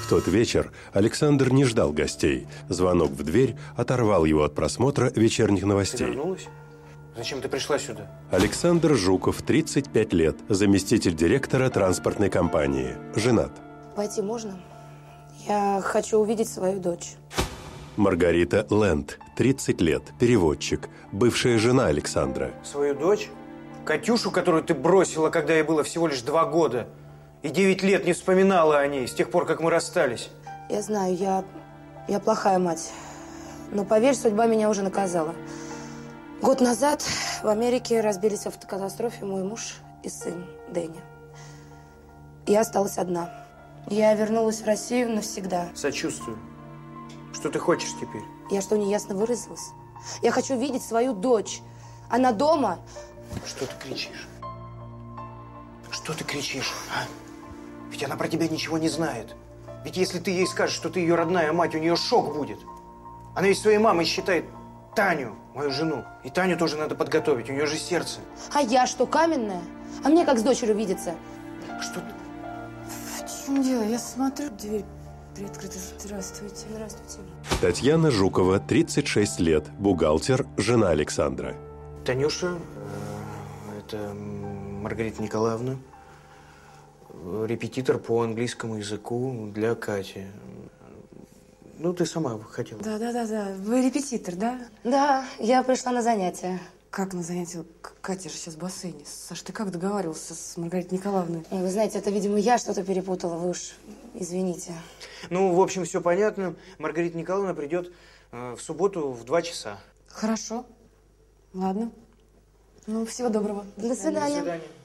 В тот вечер Александр не ждал гостей. Звонок в дверь оторвал его от просмотра вечерних новостей. Ты вернулась? Зачем ты пришла сюда? Александр Жуков, 35 лет, заместитель директора транспортной компании. Женат. Войти можно? Я хочу увидеть свою дочь. Маргарита Лэнд, 30 лет, переводчик, бывшая жена Александра. Свою дочь? Катюшу, которую ты бросила, когда ей было всего лишь 2 года. И 9 лет не вспоминала о ней с тех пор, как мы расстались. Я знаю, я плохая мать. Но поверь, судьба меня уже наказала. Год назад в Америке разбились в автокатастрофе мой муж и сын Дэнни. Я осталась одна. Я вернулась в Россию навсегда. Сочувствую. Что ты хочешь теперь? Я что, неясно выразилась? Я хочу видеть свою дочь. Она дома. Что ты кричишь? Что ты кричишь, а? Ведь она про тебя ничего не знает. Ведь если ты ей скажешь, что ты ее родная мать, у нее шок будет. Она ведь своей мамой считает Таню, мою жену. И Таню тоже надо подготовить, у нее же сердце. А я что, каменная? А мне как с дочерью видеться? Что ты? В чем дело? Я смотрю, дверь приоткрыта. Здравствуйте, здравствуйте. Татьяна Жукова, 36 лет, бухгалтер, жена Александра. Танюша, это Маргарита Николаевна, репетитор по английскому языку для Кати. Ну, ты сама хотела. Да. Вы репетитор, да? Да, я пришла на занятия. Как на занятия? Катя же сейчас в бассейне. Саш, ты как договаривался с Маргаритой Николаевной? Вы знаете, это, видимо, я что-то перепутала. Вы уж извините. Ну, в общем, все понятно. Маргарита Николаевна придет в субботу в 2 часа. Хорошо. Ладно. Ну, всего доброго. До свидания. До свидания.